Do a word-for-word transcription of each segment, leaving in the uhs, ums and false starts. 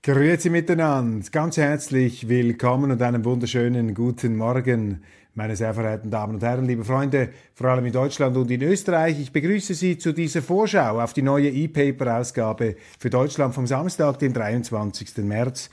Grüezi miteinander, ganz herzlich willkommen und einen wunderschönen guten Morgen, meine sehr verehrten Damen und Herren, liebe Freunde, vor allem in Deutschland und in Österreich. Ich begrüße Sie zu dieser Vorschau auf die neue E-Paper-Ausgabe für Deutschland vom Samstag, den dreiundzwanzigsten März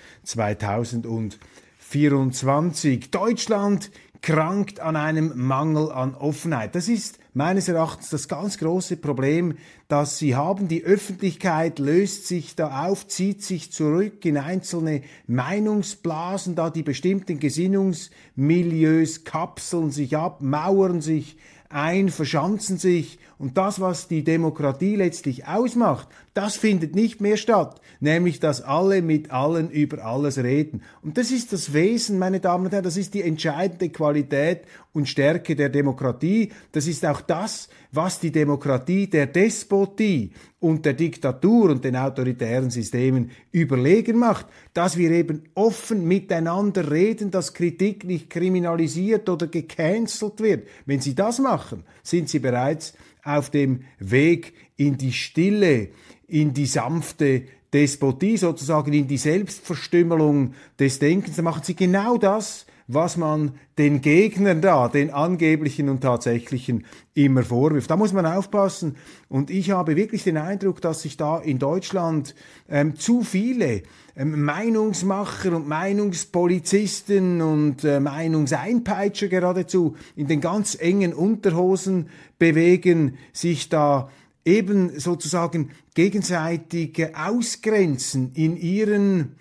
zweitausendvierundzwanzig. Deutschland krankt an einem Mangel an Offenheit. Das ist meines Erachtens das ganz große Problem, das sie haben. Die Öffentlichkeit löst sich da auf, zieht sich zurück in einzelne Meinungsblasen, da die bestimmten Gesinnungsmilieus kapseln sich ab, mauern sich ein, verschanzen sich, und das, was die Demokratie letztlich ausmacht, das findet nicht mehr statt, nämlich dass alle mit allen über alles reden. Und das ist das Wesen, meine Damen und Herren, das ist die entscheidende Qualität und Stärke der Demokratie. Das ist auch das, was die Demokratie der Despotie und der Diktatur und den autoritären Systemen überlegen macht, dass wir eben offen miteinander reden, dass Kritik nicht kriminalisiert oder gecancelt wird. Wenn Sie das machen, sind Sie bereits auf dem Weg in die Stille, in die sanfte Despotie, sozusagen in die Selbstverstümmelung des Denkens. Da machen Sie genau das, was man den Gegnern da, den angeblichen und tatsächlichen, immer vorwirft. Da muss man aufpassen. Und ich habe wirklich den Eindruck, dass sich da in Deutschland ähm, zu viele ähm, Meinungsmacher und Meinungspolizisten und äh, Meinungseinpeitscher geradezu in den ganz engen Unterhosen bewegen, sich da eben sozusagen gegenseitig äh, ausgrenzen in ihren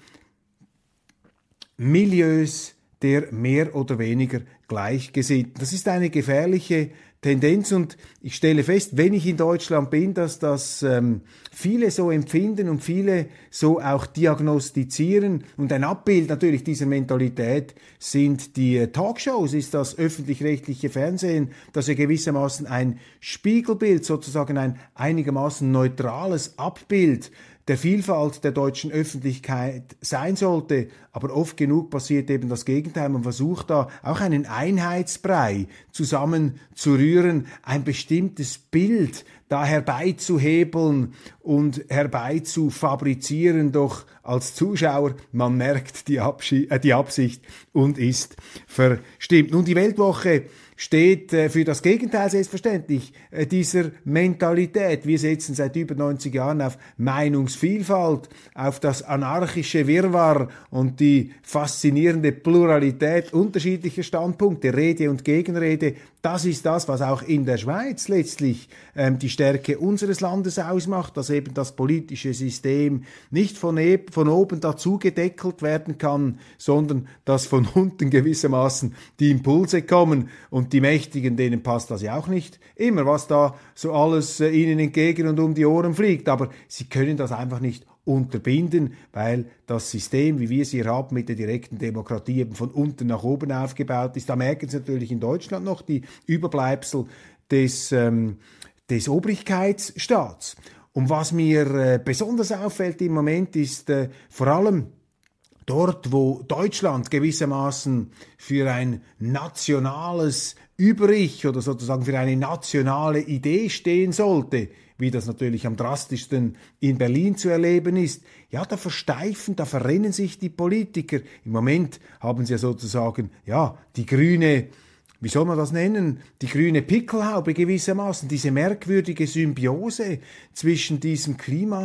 Milieus der mehr oder weniger Gleichgesinnten. Das ist eine gefährliche Tendenz, und ich stelle fest, wenn ich in Deutschland bin, dass das ähm, viele so empfinden und viele so auch diagnostizieren. Und ein Abbild natürlich dieser Mentalität sind die äh, Talkshows, ist das öffentlich-rechtliche Fernsehen, das ja gewissermaßen ein Spiegelbild, sozusagen ein einigermaßen neutrales Abbild der Vielfalt der deutschen Öffentlichkeit sein sollte, aber oft genug passiert eben das Gegenteil. Man versucht da auch einen Einheitsbrei zusammenzurühren, ein bestimmtes Bild da herbeizuhebeln und herbeizufabrizieren, doch als Zuschauer, man merkt die, Abschi- äh, die Absicht und ist verstimmt. Nun, die Weltwoche steht äh, für das Gegenteil selbstverständlich äh, dieser Mentalität. Wir setzen seit über neunzig Jahren auf Meinungsvielfalt, auf das anarchische Wirrwarr und die faszinierende Pluralität unterschiedlicher Standpunkte, Rede und Gegenrede. Das ist das, was auch in der Schweiz letztlich ähm, die Stärke unseres Landes ausmacht, dass eben das politische System nicht von, e- von oben dazu gedeckelt werden kann, sondern dass von unten gewissermaßen die Impulse kommen, und die Mächtigen, denen passt das ja auch nicht immer, was da so alles äh, ihnen entgegen und um die Ohren fliegt, aber sie können das einfach nicht unterbinden, weil das System, wie wir es hier haben, mit der direkten Demokratie eben von unten nach oben aufgebaut ist. Da merken Sie natürlich in Deutschland noch die Überbleibsel des, ähm, des Obrigkeitsstaats. Und was mir äh, besonders auffällt im Moment ist äh, vor allem dort, wo Deutschland gewissermaßen für ein nationales Über-Ich oder sozusagen für eine nationale Idee stehen sollte, wie das natürlich am drastischsten in Berlin zu erleben ist, ja, da versteifen, da verrennen sich die Politiker. Im Moment haben sie ja sozusagen, ja, die grüne, wie soll man das nennen, die grüne Pickelhaube gewissermaßen, diese merkwürdige Symbiose zwischen diesem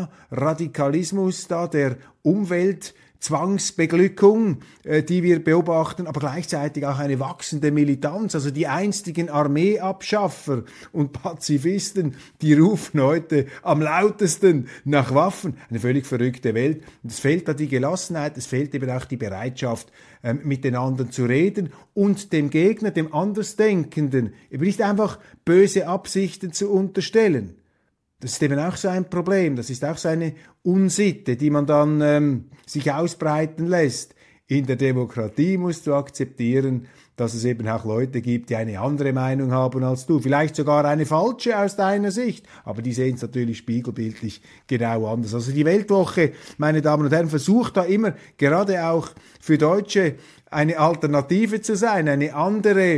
Klimaradikalismus da, der Umwelt, Zwangsbeglückung, äh, die wir beobachten, aber gleichzeitig auch eine wachsende Militanz. Also die einstigen Armeeabschaffer und Pazifisten, die rufen heute am lautesten nach Waffen. Eine völlig verrückte Welt. Und es fehlt da die Gelassenheit, es fehlt eben auch die Bereitschaft, ähm, mit den anderen zu reden und dem Gegner, dem Andersdenkenden, eben nicht einfach böse Absichten zu unterstellen. Das ist eben auch so ein Problem, das ist auch so eine Unsitte, die man dann ähm, sich ausbreiten lässt. In der Demokratie musst du akzeptieren, dass es eben auch Leute gibt, die eine andere Meinung haben als du. Vielleicht sogar eine falsche aus deiner Sicht, aber die sehen es natürlich spiegelbildlich genau anders. Also die Weltwoche, meine Damen und Herren, versucht da immer, gerade auch für Deutsche, eine Alternative zu sein, eine andere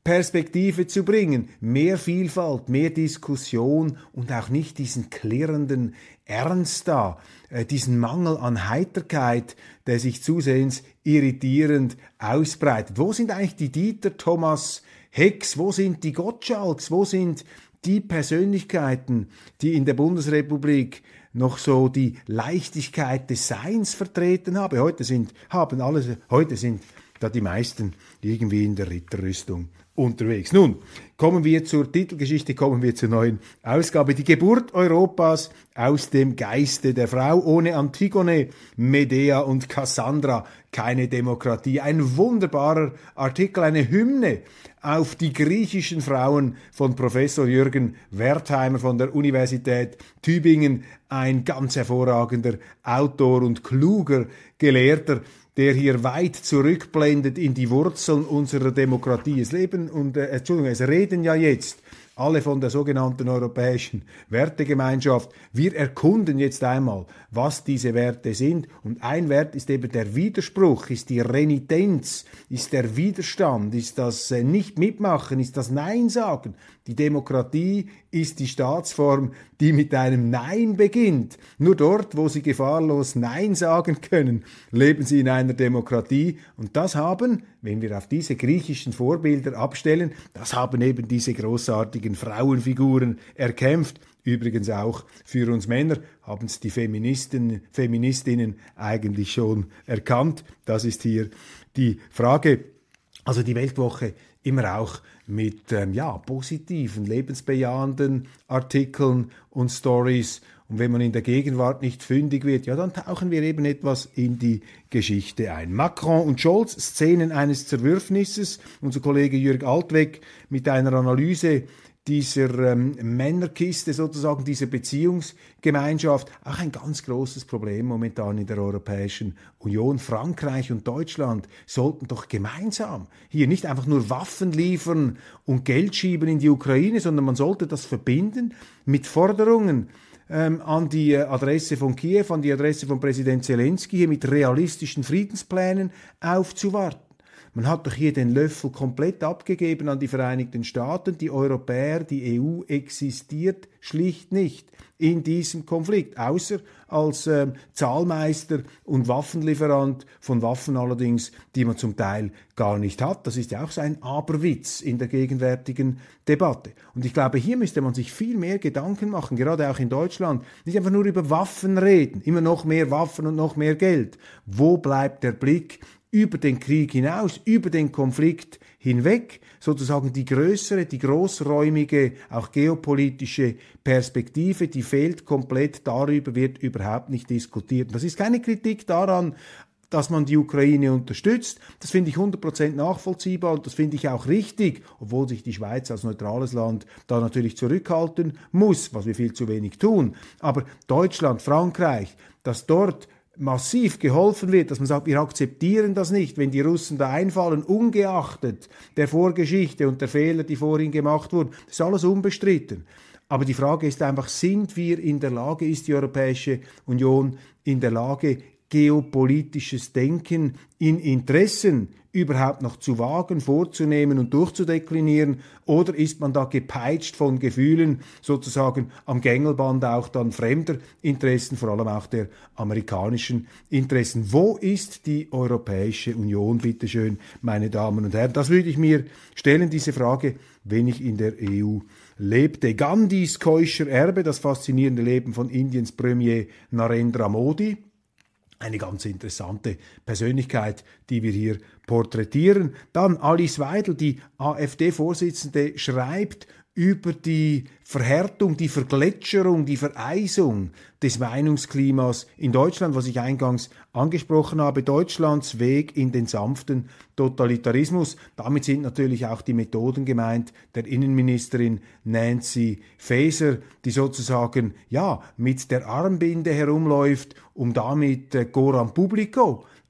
Perspektive zu bringen, mehr Vielfalt, mehr Diskussion und auch nicht diesen klirrenden Ernst da, äh, diesen Mangel an Heiterkeit, der sich zusehends irritierend ausbreitet. Wo sind eigentlich die Dieter Thomas Hecks, wo sind die Gottschalks, wo sind die Persönlichkeiten, die in der Bundesrepublik noch so die Leichtigkeit des Seins vertreten haben? Heute sind, haben alle, heute sind da die meisten irgendwie in der Ritterrüstung unterwegs. Nun, kommen wir zur Titelgeschichte, kommen wir zur neuen Ausgabe. Die Geburt Europas aus dem Geiste der Frau. Ohne Antigone, Medea und Cassandra keine Demokratie. Ein wunderbarer Artikel, eine Hymne auf die griechischen Frauen von Professor Jürgen Wertheimer von der Universität Tübingen. Ein ganz hervorragender Autor und kluger Gelehrter, der hier weit zurückblendet in die Wurzeln unserer Demokratie. Es leben und äh, Entschuldigung, es reden ja jetzt alle von der sogenannten europäischen Wertegemeinschaft. Wir erkunden jetzt einmal, was diese Werte sind. Und ein Wert ist eben der Widerspruch, ist die Renitenz, ist der Widerstand, ist das äh, Nicht-Mitmachen, ist das Nein sagen. Die Demokratie ist die Staatsform, die mit einem Nein beginnt. Nur dort, wo Sie gefahrlos Nein sagen können, leben Sie in einer Demokratie. Und das haben, wenn wir auf diese griechischen Vorbilder abstellen, das haben eben diese großartigen Frauenfiguren erkämpft. Übrigens auch für uns Männer haben es die Feministen, Feministinnen eigentlich schon erkannt. Das ist hier die Frage. Also die Weltwoche immer auch mit ähm, ja, positiven, lebensbejahenden Artikeln und Stories. Und wenn man in der Gegenwart nicht fündig wird, ja, dann tauchen wir eben etwas in die Geschichte ein. Macron und Scholz, Szenen eines Zerwürfnisses. Unser Kollege Jürg Altweg mit einer Analyse dieser ähm, Männerkiste sozusagen, dieser Beziehungsgemeinschaft, auch ein ganz großes Problem momentan in der Europäischen Union. Frankreich und Deutschland sollten doch gemeinsam hier nicht einfach nur Waffen liefern und Geld schieben in die Ukraine, sondern man sollte das verbinden mit Forderungen ähm, an die Adresse von Kiew, an die Adresse von Präsident Zelensky, hier mit realistischen Friedensplänen aufzuwarten. Man hat doch hier den Löffel komplett abgegeben an die Vereinigten Staaten. Die Europäer, die E U existiert schlicht nicht in diesem Konflikt, außer als äh, Zahlmeister und Waffenlieferant von Waffen allerdings, die man zum Teil gar nicht hat. Das ist ja auch so ein Aberwitz in der gegenwärtigen Debatte. Und ich glaube, hier müsste man sich viel mehr Gedanken machen, gerade auch in Deutschland. Nicht einfach nur über Waffen reden, immer noch mehr Waffen und noch mehr Geld. Wo bleibt der Blick über den Krieg hinaus, über den Konflikt hinweg, sozusagen die größere, die großräumige, auch geopolitische Perspektive, die fehlt komplett, darüber wird überhaupt nicht diskutiert. Das ist keine Kritik daran, dass man die Ukraine unterstützt. Das finde ich hundert Prozent nachvollziehbar und das finde ich auch richtig, obwohl sich die Schweiz als neutrales Land da natürlich zurückhalten muss, was wir viel zu wenig tun. Aber Deutschland, Frankreich, dass dort massiv geholfen wird, dass man sagt, wir akzeptieren das nicht, wenn die Russen da einfallen, ungeachtet der Vorgeschichte und der Fehler, die vorhin gemacht wurden. Das ist alles unbestritten. Aber die Frage ist einfach, sind wir in der Lage, ist die Europäische Union in der Lage, geopolitisches Denken in Interessen überhaupt noch zu wagen, vorzunehmen und durchzudeklinieren, oder ist man da gepeitscht von Gefühlen, sozusagen am Gängelband auch dann fremder Interessen, vor allem auch der amerikanischen Interessen? Wo ist die Europäische Union, bitteschön, meine Damen und Herren? Das würde ich mir stellen, diese Frage, wenn ich in der E U lebte. Gandhis keuscher Erbe, das faszinierende Leben von Indiens Premier Narendra Modi. Eine ganz interessante Persönlichkeit, die wir hier porträtieren. Dann Alice Weidel, die AfD-Vorsitzende, schreibt über die Verhärtung, die Vergletscherung, die Vereisung des Meinungsklimas in Deutschland, was ich eingangs angesprochen habe, Deutschlands Weg in den sanften Totalitarismus. Damit sind natürlich auch die Methoden gemeint der Innenministerin Nancy Faeser, die sozusagen ja mit der Armbinde herumläuft, um damit äh, Coram Publico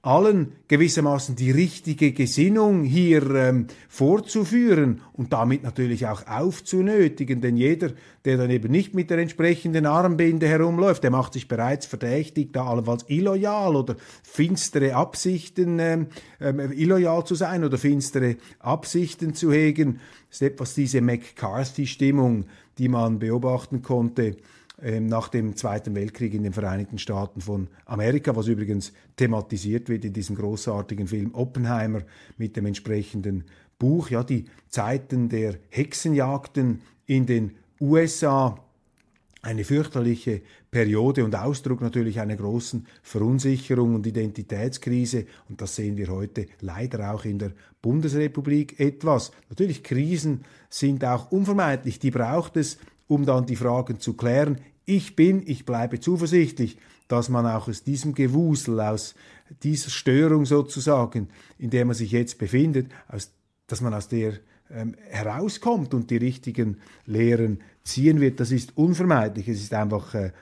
allen gewissermaßen die richtige Gesinnung hier ähm, vorzuführen und damit natürlich auch aufzunötigen, denn jeder, der dann eben nicht mit der entsprechenden Armbinde herumläuft, der macht sich bereits verdächtig, da allenfalls illoyal oder finstere Absichten, ähm, ähm, illoyal zu sein oder finstere Absichten zu hegen. Das ist etwas diese McCarthy-Stimmung, die man beobachten konnte nach dem Zweiten Weltkrieg in den Vereinigten Staaten von Amerika, was übrigens thematisiert wird in diesem großartigen Film Oppenheimer mit dem entsprechenden Buch. Ja, die Zeiten der Hexenjagden in den U S A, eine fürchterliche Periode und Ausdruck natürlich einer großen Verunsicherung und Identitätskrise. Und das sehen wir heute leider auch in der Bundesrepublik etwas. Natürlich, Krisen sind auch unvermeidlich, die braucht es, um dann die Fragen zu klären. Ich bin, ich bleibe zuversichtlich, dass man auch aus diesem Gewusel, aus dieser Störung sozusagen, in der man sich jetzt befindet, aus, dass man aus der ähm, herauskommt und die richtigen Lehren ziehen wird. Das ist unvermeidlich. Es ist einfach äh,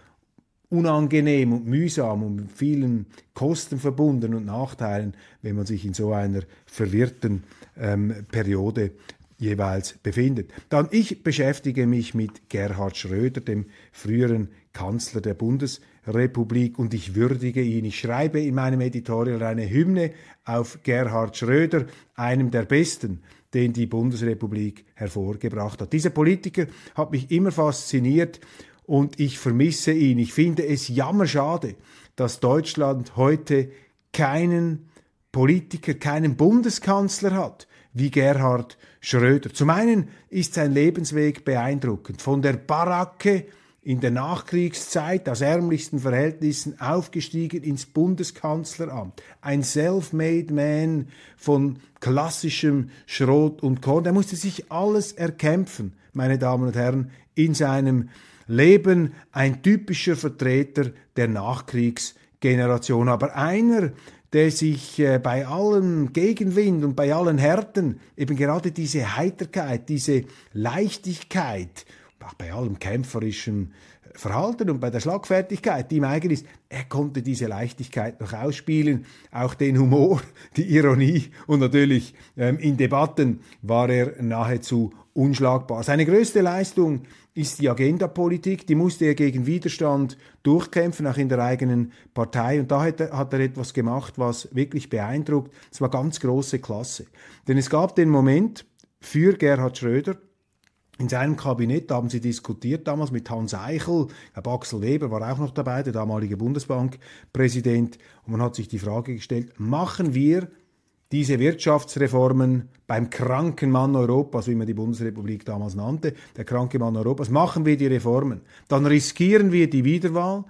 unangenehm und mühsam und mit vielen Kosten verbunden und Nachteilen, wenn man sich in so einer verwirrten ähm, Periode jeweils befindet. Dann, ich beschäftige mich mit Gerhard Schröder, dem früheren Kanzler der Bundesrepublik, und ich würdige ihn. Ich schreibe in meinem Editorial eine Hymne auf Gerhard Schröder, einem der besten, den die Bundesrepublik hervorgebracht hat. Dieser Politiker hat mich immer fasziniert und ich vermisse ihn. Ich finde es jammerschade, dass Deutschland heute keinen Politiker, keinen Bundeskanzler hat wie Gerhard Schröder. Zum einen ist sein Lebensweg beeindruckend. Von der Baracke in der Nachkriegszeit aus ärmlichsten Verhältnissen aufgestiegen ins Bundeskanzleramt. Ein self-made man von klassischem Schrot und Korn. Der musste sich alles erkämpfen, meine Damen und Herren, in seinem Leben. Ein typischer Vertreter der Nachkriegsgeneration. Aber einer, der sich äh, bei allem Gegenwind und bei allen Härten eben gerade diese Heiterkeit, diese Leichtigkeit, auch bei allem kämpferischen Verhalten und bei der Schlagfertigkeit, die ihm eigen ist, er konnte diese Leichtigkeit noch ausspielen, auch den Humor, die Ironie und natürlich ähm, in Debatten war er nahezu unschlagbar. Seine größte Leistung ist die Agendapolitik, die musste er gegen Widerstand durchkämpfen, auch in der eigenen Partei. Und da hat er, hat er etwas gemacht, was wirklich beeindruckt. Es war ganz große Klasse. Denn es gab den Moment für Gerhard Schröder, in seinem Kabinett, da haben sie diskutiert damals mit Hans Eichel, Herr Axel Weber war auch noch dabei, der damalige Bundesbankpräsident, und man hat sich die Frage gestellt, machen wir diese Wirtschaftsreformen beim kranken Mann Europas, wie man die Bundesrepublik damals nannte, der kranke Mann Europas, machen wir die Reformen, dann riskieren wir die Wiederwahl,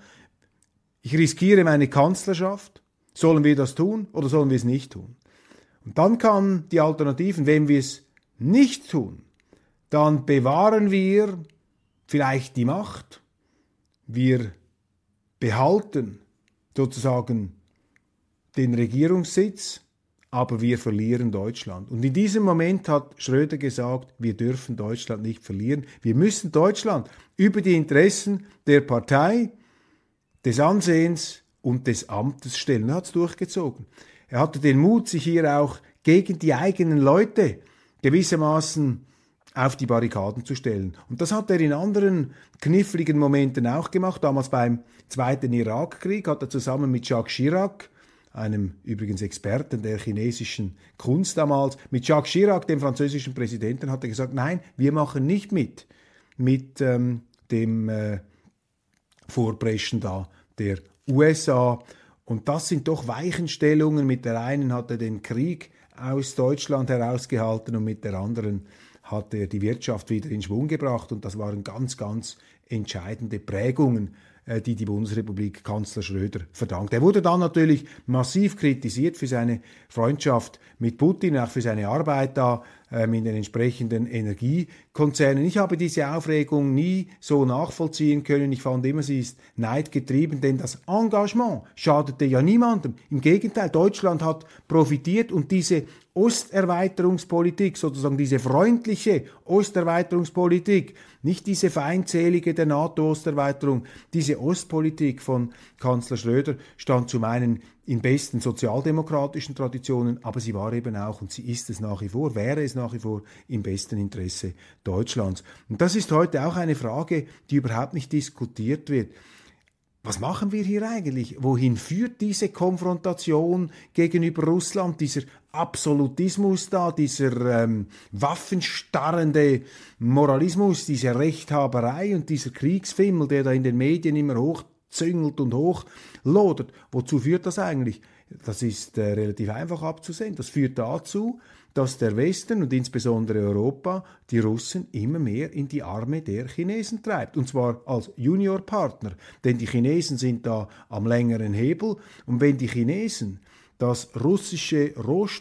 ich riskiere meine Kanzlerschaft, sollen wir das tun oder sollen wir es nicht tun? Und dann kamen die Alternativen, wenn wir es nicht tun, dann bewahren wir vielleicht die Macht, wir behalten sozusagen den Regierungssitz, aber wir verlieren Deutschland. Und in diesem Moment hat Schröder gesagt, wir dürfen Deutschland nicht verlieren, wir müssen Deutschland über die Interessen der Partei, des Ansehens und des Amtes stellen. Er hat es durchgezogen. Er hatte den Mut, sich hier auch gegen die eigenen Leute gewissermaßen auf die Barrikaden zu stellen. Und das hat er in anderen kniffligen Momenten auch gemacht. Damals beim Zweiten Irakkrieg hat er zusammen mit Jacques Chirac, einem übrigens Experten der chinesischen Kunst damals, mit Jacques Chirac, dem französischen Präsidenten, hat er gesagt, nein, wir machen nicht mit, mit ähm, dem äh, Vorpreschen da der U S A. Und das sind doch Weichenstellungen. Mit der einen hat er den Krieg aus Deutschland herausgehalten und mit der anderen hat er die Wirtschaft wieder in Schwung gebracht. Und das waren ganz, ganz entscheidende Prägungen, die die Bundesrepublik Kanzler Schröder verdankt. Er wurde dann natürlich massiv kritisiert für seine Freundschaft mit Putin, auch für seine Arbeit da ähm, in den entsprechenden Energie Konzernen. Ich habe diese Aufregung nie so nachvollziehen können. Ich fand immer, sie ist neidgetrieben, denn das Engagement schadete ja niemandem. Im Gegenteil, Deutschland hat profitiert und diese Osterweiterungspolitik, sozusagen diese freundliche Osterweiterungspolitik, nicht diese feindselige der NATO-Osterweiterung, diese Ostpolitik von Kanzler Schröder stand zum einen in besten sozialdemokratischen Traditionen, aber sie war eben auch, und sie ist es nach wie vor, wäre es nach wie vor im besten Interesse Deutschlands. Und das ist heute auch eine Frage, die überhaupt nicht diskutiert wird. Was machen wir hier eigentlich? Wohin führt diese Konfrontation gegenüber Russland, dieser Absolutismus da, dieser ähm, waffenstarrende Moralismus, diese Rechthaberei und dieser Kriegsfimmel, der da in den Medien immer hochzüngelt und hochlodert? Wozu führt das eigentlich? Das ist äh, relativ einfach abzusehen. Das führt dazu, dass der Westen und insbesondere Europa die Russen immer mehr in die Arme der Chinesen treibt. Und zwar als Juniorpartner. Denn die Chinesen sind da am längeren Hebel. Und wenn die Chinesen das russische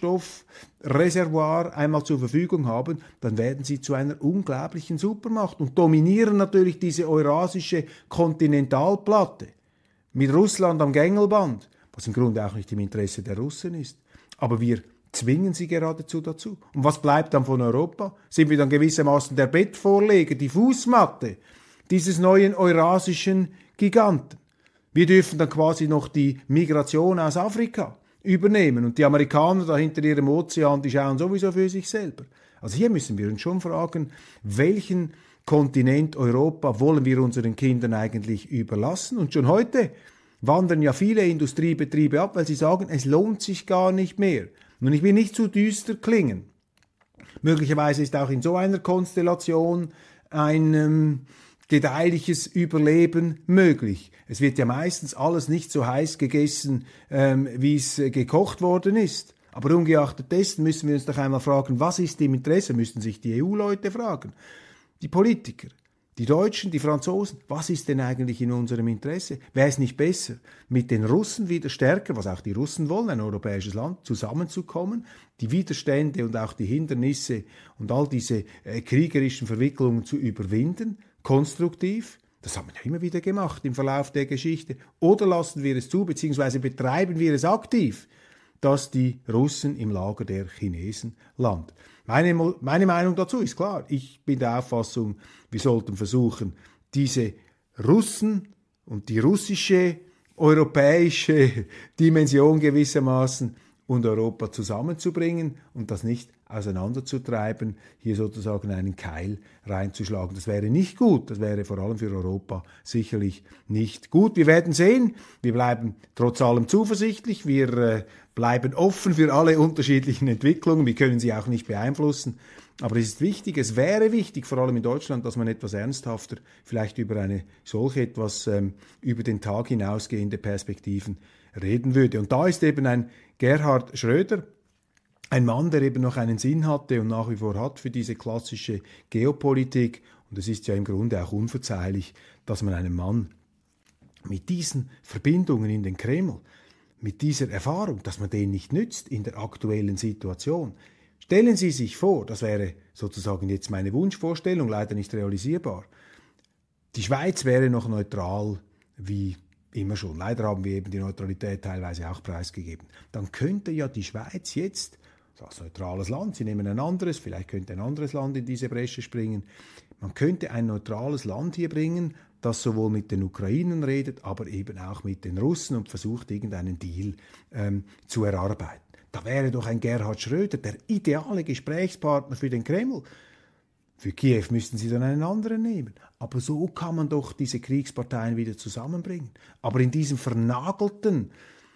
Rohstoffreservoir einmal zur Verfügung haben, dann werden sie zu einer unglaublichen Supermacht und dominieren natürlich diese eurasische Kontinentalplatte mit Russland am Gängelband, was im Grunde auch nicht im Interesse der Russen ist. Aber wir zwingen sie geradezu dazu. Und was bleibt dann von Europa? Sind wir dann gewissermaßen der Bettvorleger, die Fußmatte dieses neuen eurasischen Giganten? Wir dürfen dann quasi noch die Migration aus Afrika übernehmen und die Amerikaner da hinter ihrem Ozean, die schauen sowieso für sich selber. Also hier müssen wir uns schon fragen, welchen Kontinent Europa wollen wir unseren Kindern eigentlich überlassen? Und schon heute wandern ja viele Industriebetriebe ab, weil sie sagen, es lohnt sich gar nicht mehr. Und ich will nicht zu düster klingen. Möglicherweise ist auch in so einer Konstellation ein ähm, gedeihliches Überleben möglich. Es wird ja meistens alles nicht so heiß gegessen, ähm, wie es äh, gekocht worden ist. Aber ungeachtet dessen müssen wir uns doch einmal fragen, was ist im Interesse? Müssten sich die E U-Leute fragen, die Politiker. Die Deutschen, die Franzosen, was ist denn eigentlich in unserem Interesse? Wäre es nicht besser, mit den Russen wieder stärker, was auch die Russen wollen, ein europäisches Land, zusammenzukommen, die Widerstände und auch die Hindernisse und all diese äh, kriegerischen Verwicklungen zu überwinden, konstruktiv? Das haben wir ja immer wieder gemacht im Verlauf der Geschichte. Oder lassen wir es zu, beziehungsweise betreiben wir es aktiv, dass die Russen im Lager der Chinesen landen. Meine, meine Meinung dazu ist klar. Ich bin der Auffassung, wir sollten versuchen, diese Russen und die russische, europäische Dimension gewissermaßen und Europa zusammenzubringen und das nicht auseinanderzutreiben, hier sozusagen einen Keil reinzuschlagen. Das wäre nicht gut, das wäre vor allem für Europa sicherlich nicht gut. Wir werden sehen, wir bleiben trotz allem zuversichtlich, wir äh, bleiben offen für alle unterschiedlichen Entwicklungen, wir können sie auch nicht beeinflussen, aber es ist wichtig, es wäre wichtig, vor allem in Deutschland, dass man etwas ernsthafter vielleicht über eine solche etwas ähm, über den Tag hinausgehende Perspektiven reden würde. Und da ist eben ein Gerhard Schröder, ein Mann, der eben noch einen Sinn hatte und nach wie vor hat für diese klassische Geopolitik. Und es ist ja im Grunde auch unverzeihlich, dass man einen Mann mit diesen Verbindungen in den Kreml, mit dieser Erfahrung, dass man den nicht nützt in der aktuellen Situation. Stellen Sie sich vor, das wäre sozusagen jetzt meine Wunschvorstellung, leider nicht realisierbar, die Schweiz wäre noch neutral wie immer schon. Leider haben wir eben die Neutralität teilweise auch preisgegeben. Dann könnte ja die Schweiz jetzt als neutrales Land, Sie nehmen ein anderes, vielleicht könnte ein anderes Land in diese Bresche springen. Man könnte ein neutrales Land hier bringen, das sowohl mit den Ukrainern redet, aber eben auch mit den Russen und versucht, irgendeinen Deal ähm, zu erarbeiten. Da wäre doch ein Gerhard Schröder der ideale Gesprächspartner für den Kreml. Für Kiew müssten sie dann einen anderen nehmen. Aber so kann man doch diese Kriegsparteien wieder zusammenbringen. Aber in diesem vernagelten,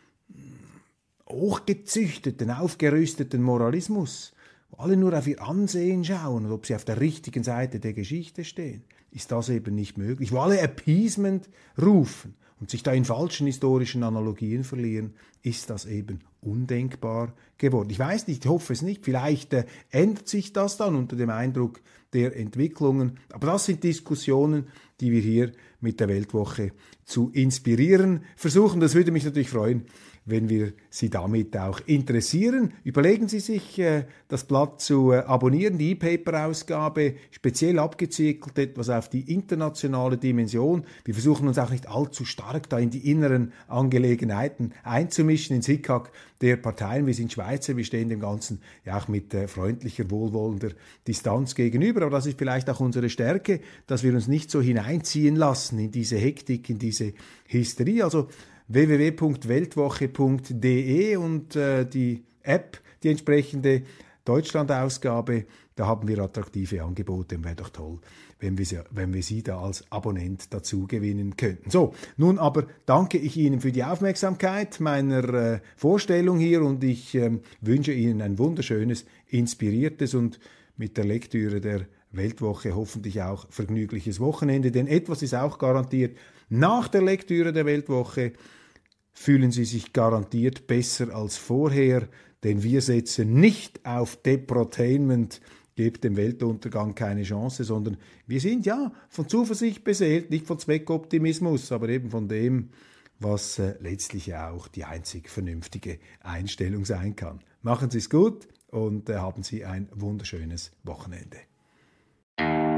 hochgezüchteten, aufgerüsteten Moralismus, wo alle nur auf ihr Ansehen schauen und ob sie auf der richtigen Seite der Geschichte stehen, ist das eben nicht möglich. Wo alle Appeasement rufen und sich da in falschen historischen Analogien verlieren, ist das eben undenkbar geworden. Ich weiß nicht, ich hoffe es nicht, vielleicht äh, ändert sich das dann unter dem Eindruck der Entwicklungen, aber das sind Diskussionen, die wir hier mit der Weltwoche zu inspirieren versuchen. Das würde mich natürlich freuen, wenn wir Sie damit auch interessieren. Überlegen Sie sich, äh, das Blatt zu äh, abonnieren, die E-Paper-Ausgabe, speziell abgezirkelt, etwas auf die internationale Dimension. Wir versuchen uns auch nicht allzu stark da in die inneren Angelegenheiten einzumischen, ins Hickhack der Parteien. Wir sind Schweizer, wir stehen dem Ganzen ja auch mit äh, freundlicher, wohlwollender Distanz gegenüber. Aber das ist vielleicht auch unsere Stärke, dass wir uns nicht so hineinziehen lassen in diese Hektik, in diese Hysterie. Also w w w punkt weltwoche punkt d e und äh, die App, die entsprechende Deutschland-Ausgabe, da haben wir attraktive Angebote und wäre doch toll, wenn wir, sie, wenn wir Sie da als Abonnent dazu gewinnen könnten. So, nun aber danke ich Ihnen für die Aufmerksamkeit meiner äh, Vorstellung hier und ich äh, wünsche Ihnen ein wunderschönes, inspiriertes und mit der Lektüre der Weltwoche hoffentlich auch vergnügliches Wochenende, denn etwas ist auch garantiert: Nach der Lektüre der Weltwoche fühlen Sie sich garantiert besser als vorher, denn wir setzen nicht auf Deprotainment, gebt dem Weltuntergang keine Chance, sondern wir sind ja von Zuversicht beseelt, nicht von Zweckoptimismus, aber eben von dem, was äh, letztlich ja auch die einzig vernünftige Einstellung sein kann. Machen Sie es gut und äh, haben Sie ein wunderschönes Wochenende.